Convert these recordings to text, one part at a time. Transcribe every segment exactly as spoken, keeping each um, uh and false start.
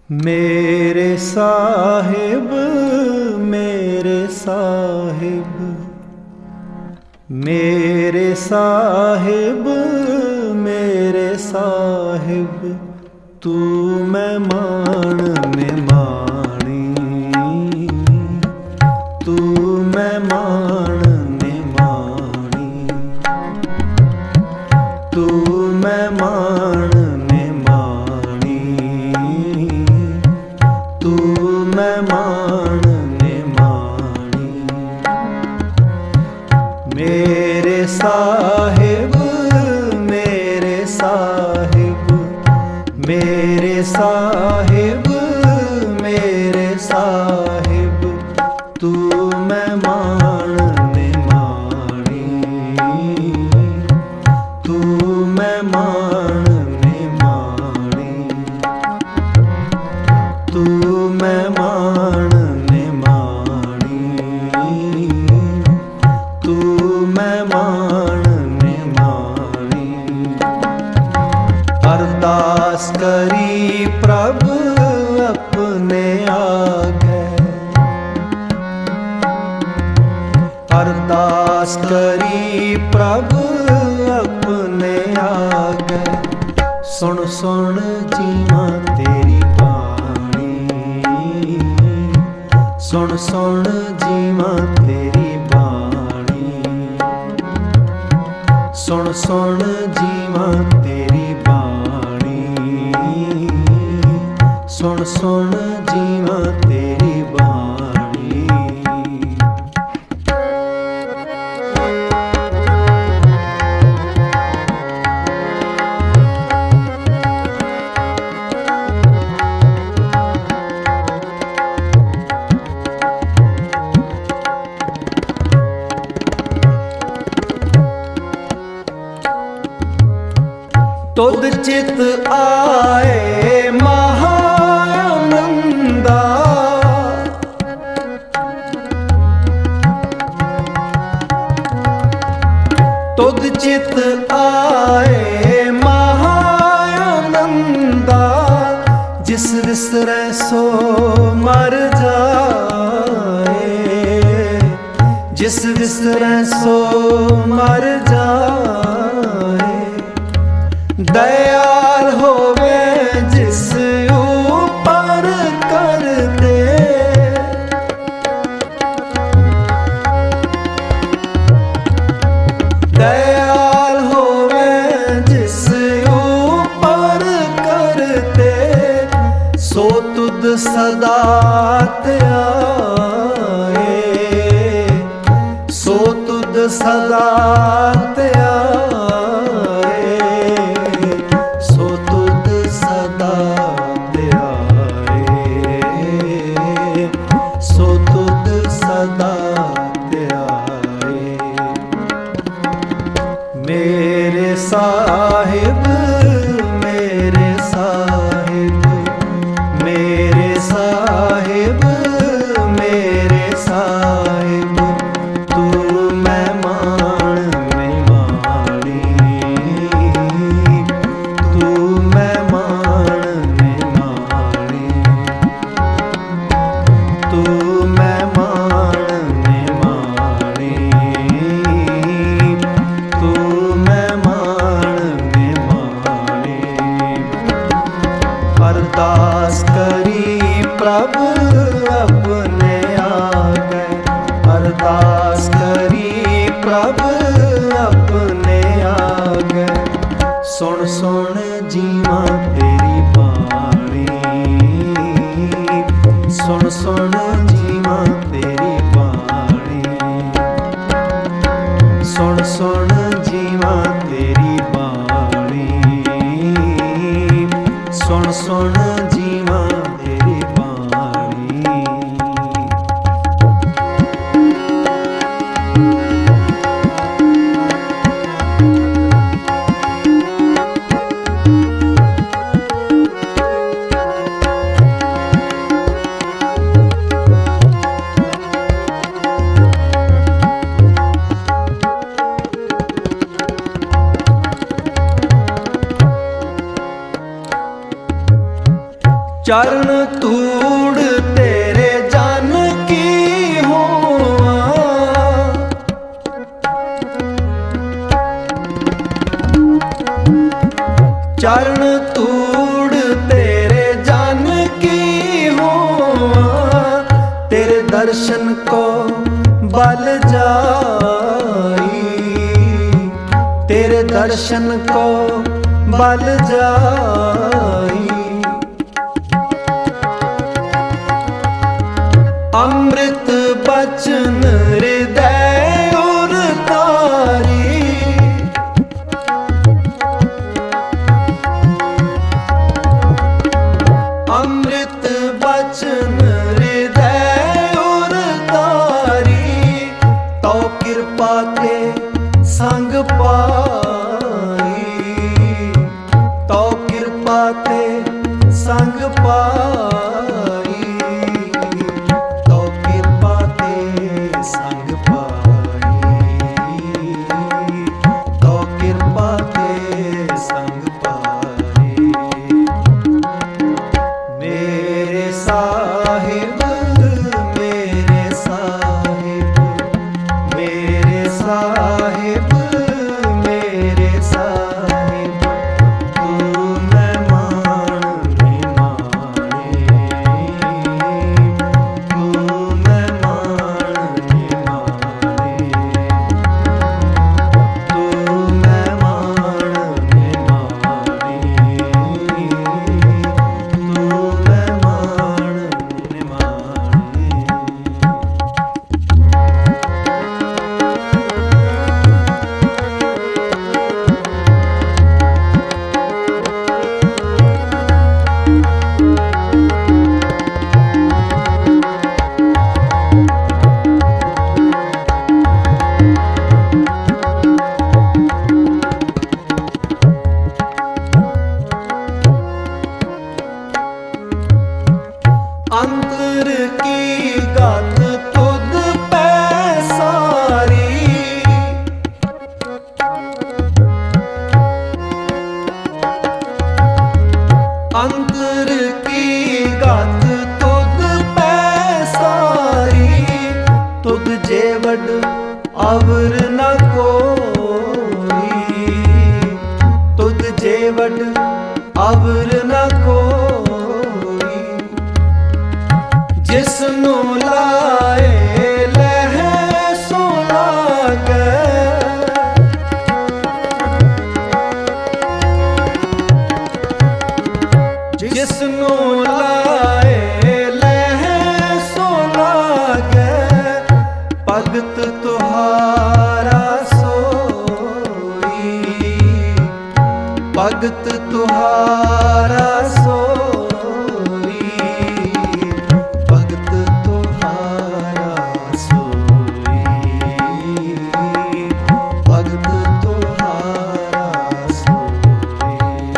मेरे साहिब मेरे साहिब मेरे साहिब मेरे साहिब तू मैं मान में माणी तू मैं मान में माणी तू मैं मान में माणी तू मैं मान में माणी मेरे साहिब मेरे साहिब मेरे साहिब मेरे साहिब तू मैं मान में माणी तू मैं मान में माणी तू मैं मान में माणी तू मैं मान में माणी अरदास करी प्रभु अपने आगे अरदास करी प्रभु अपने आगे सुन सुन जीवा तेरी बाणी सुन सुन जीवा तेरी बाणी सुन सुन जीवा तेरी बाणी सुन सुन जीवा तेरी बाणी तुद चित आए महानंदा तुद चित आए महानंदा जिस विसरै सो मर जाए जिस विसरै सो मर जाए दयाल होवे जिस ऊपर कर दे दयाल होवे जिस ऊपर कर दे सो तुद सदा त्याए सो तुद सदा त्याए मेरे साहिब मेरे साहिब मेरे साहिब मेरे साहिब तू मैं मान में माणी तू मैं मान में माणी तू मैं मान में माणी तू मैं मान में माणी अरदास करी प्रभु अपने आगे अरदास करी प्रभु अपने आगे सुन सुन जीवा तेरी बाणी सुन सुन जीवा तेरी बाणी सुन सुन जीवा तेरी बाणी सुन सुन जीवा तेरी बाणी चरण तूड़ तेरे जन की होवा, चरण तूड़ तेरे जन की होवा, तेरे दर्शन को बल जाई, तेरे दर्शन को बल जाई। अमृत बचन हृदय उर तारी, अमृत बचन हृदय उर तारी, तो कृपा के संग पाई, तो कृपा के संग पाई, तो कृपा के संग पाई, तो कृपा के संग पाई। मेरे साहिब मेरे साहिब मेरे साहिब मेरे साहिब, तू मेहमान निमाने, तू मेहमान निमाने, तू मेहमान निमाने, तू मेहमान निमाने। अंतर की गात तुद पै सारी, अंतर की गात तुद पै सारी, तुद जेवड अवर न कोई, तुद जेवड अवर न कोई, जिसनु लाए लह सो लागे, जिसनु लाए लह सो लागे, भगत तुहारा सोई, भगत तुहारा सोई, भगत तुहारा सोई, भगत तुहारा सोई।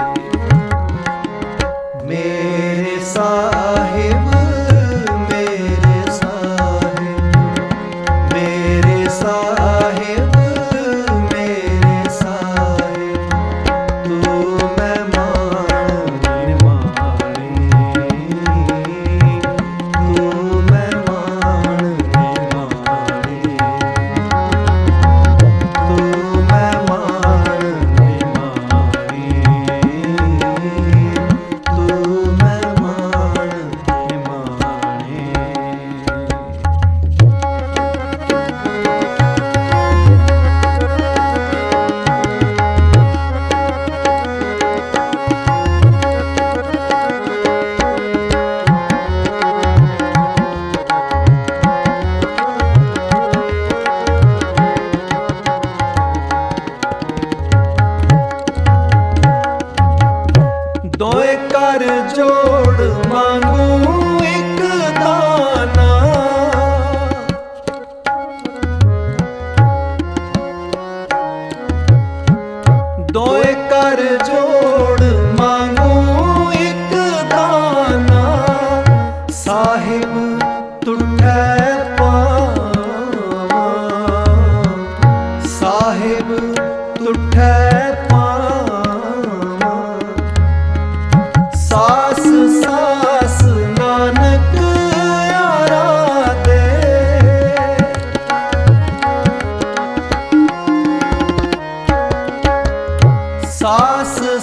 मेरे साहिब मेरे साहिब मेरे साहिब मेरे साहिब, तू मेहमान निमाने, तू मेहमान निमाने, तू मेहमान निमाने, तू मेहमान निमाने। दोए कर जोड़ मांगू एक दाना, दोए कर जोड़ मांगू एक दाना, साहिब तुठै पावा, साहिब तुठै पावा, सास सास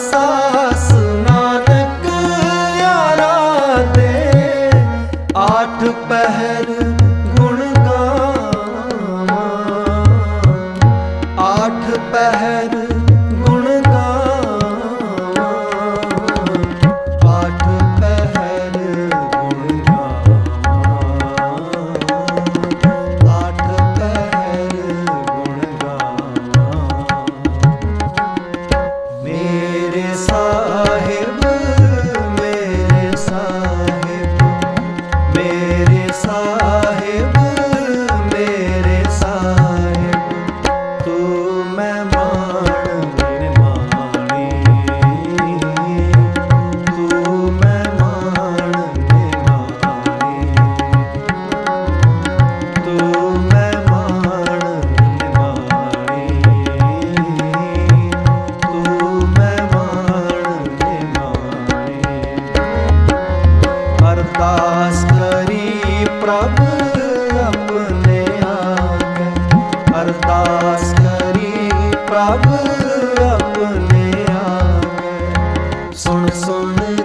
सास नानक आराधे, आठ पहर गुण गावा, आठ पहर गुण गावा, आठ पहर गुण गावा, आठ पहर गुण गावा। मेरे साहिब मेरे साहिब मेरे साहिब मेरे साहिब, तू मेहमान मेरे माणी, तू मेहमान मेरे माणी, तू मेहमान मेरे माणी, तू मेहमान मेरे माणी। अरदास करी प्रभ अपने आगे, अरदास करी प्रभ अपने आगे, सुन सुन